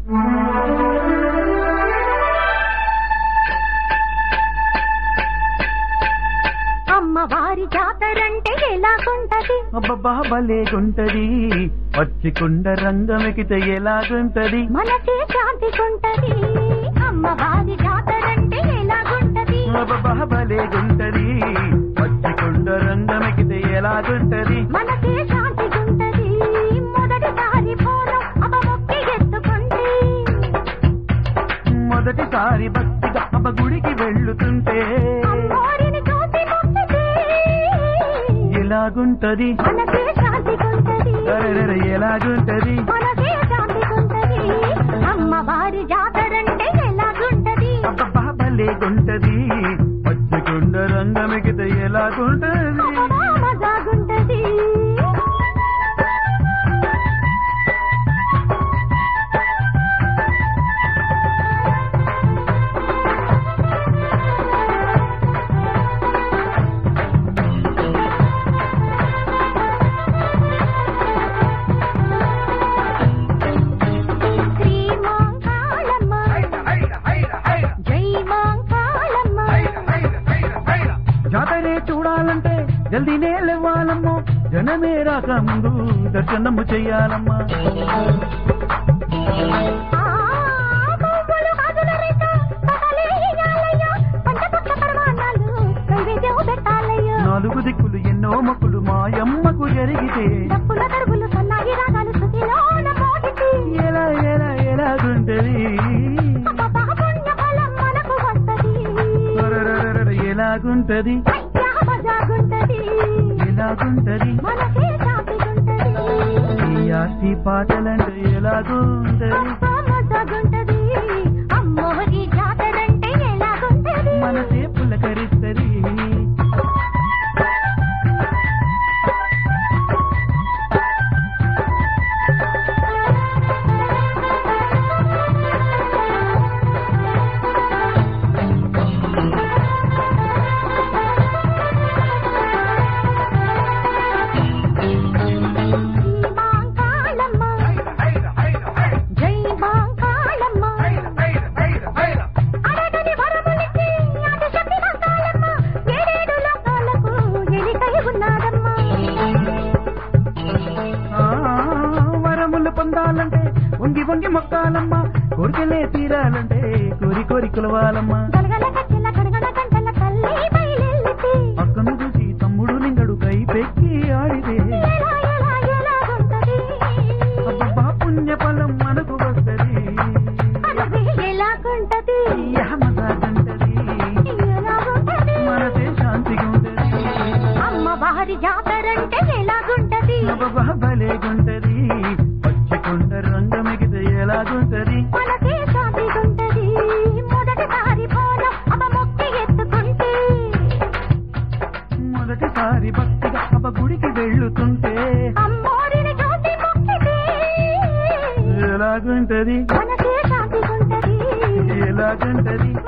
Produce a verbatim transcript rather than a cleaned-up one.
అమ్మవారి జాతరంటే ఎలాగుంటది? అబ్బబ్బా భలేగుంటది. పచ్చికొండ రంగమెకితే ఎలాగుంటది? మనసే శాంతిగుంటది. అమ్మవారి జాతరంటే ఎలాగుంటది? అబ్బబ్బా భలేగుంటది. పచ్చికొండ రంగమెకితే ఎలాగుంటది? మనసే శాంతిగుంటది. మొదటిసారి పోనం అమ్మ మొక్కి ఎత్తుకుంటే, మొదటిసారి భక్తిగా అమ్మ గుడికి వెళ్ళుతుంటే అమ్మోరిని చూసి మొక్కితే ఎలాగుంటది? మనసే శాంతిగుంటది. అరెరెరె ఎలాగుంటది? మనసే శాంతిగుంటది. అమ్మవారి జాతరంటే ఎలాగుంటది? అబ్బబ్బా భలేగుంటది. పచ్చికొండ రంగమెకితే ఎలాగుంటది? అబ్బా మజాగుంటది. శ్రీ మాంకాళమ్మ, జై మాంకాళమ్మ. జాతరే చూడాలంటే జల్దీనే లేవాలమ్మో, జనమే రాక ముందు దర్శనము చెయ్యాలమ్మా. ఆ పువ్వులు గాజుల రేఖ పగలే ఇయ్యాలయ్యో, పంచపక్ష పరమాన్నాలు నైవేద్యం పెట్టాలయ్యో. నాలుగు దిక్కులు ఎన్నో మొక్కులు మాయమ్మకు జరిగితే డప్పుల దరువులు సన్నాయి రాగాలు శృతిలోన మోగితే, ఎలా ఎలా ఎలాగుంటది? అబ్బబ్బా పుణ్య ఫలం మనకు వస్తది. అరెరెరెరె ఎలాగుంటది? అయ్యా మజాగుంటది. ఎలాగుంటది? మనసే శాంతిగుంటది. ఈ ఆర్తి పాటలంటే ఎలాగుంటది? అబ్బా మజాగుంటది. అమ్మోరి జాతరంటే ఎలాగుంటది? మనసే పులకరిస్తది. శ్రీ మాంకాళమ్మ, జై మాంకాళమ్మ. అడగని వరములిచ్చి ఆదిశక్తి మాంకాళమ్మ, ఏడేడు లోకాలకు ఎలికై ఉన్నాడమ్మా. ఆ, వరములు పొందాలంటే వంగి వంగి మొక్కాలమ్మా, కోరికలే తీరాలంటే కోరి కోరి కొలవాలమ్మా. గలగల కట్టెల గడగడ గంటల తల్లి బయలెల్లితే, అక్కను చూసి తమ్ముడు నింగడు కై పెక్కి ఆడితే ఎలా ఎలా ఎలాగుంటది? అబ్బబ్బా పుణ్య ఫలం మనకు వస్తది. అదే ఎలాగుంటది? యమసాగంటది. ఎలాగుంటది? మనసే శాంతిగా ఉంటది. అమ్మవారి జాతరంటే ఎలాగుంటది? అబ్బబ్బా భలేగుంటది. పచ్చికొండ రంగమెకితే ఎలాగుంటది? మనసే శాంతిగుంటది. మొదటిసారి పోనం అమ్మ మొక్కి ఎత్తుకుంటే, మొదటిసారి భక్తిగా అబ్బ గుడికి వెళ్ళుతుంటే అమ్మోరిని చూసి మొక్కితే ఎలాగుంటది? మనసే శాంతిగుంటది. ఎలాగుంటది?